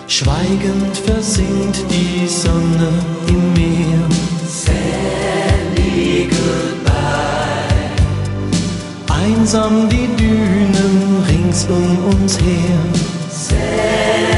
Schweigend versinkt die Sonne im Meer. Sally, goodbye. Einsam die Dünen rings um uns her. Sally.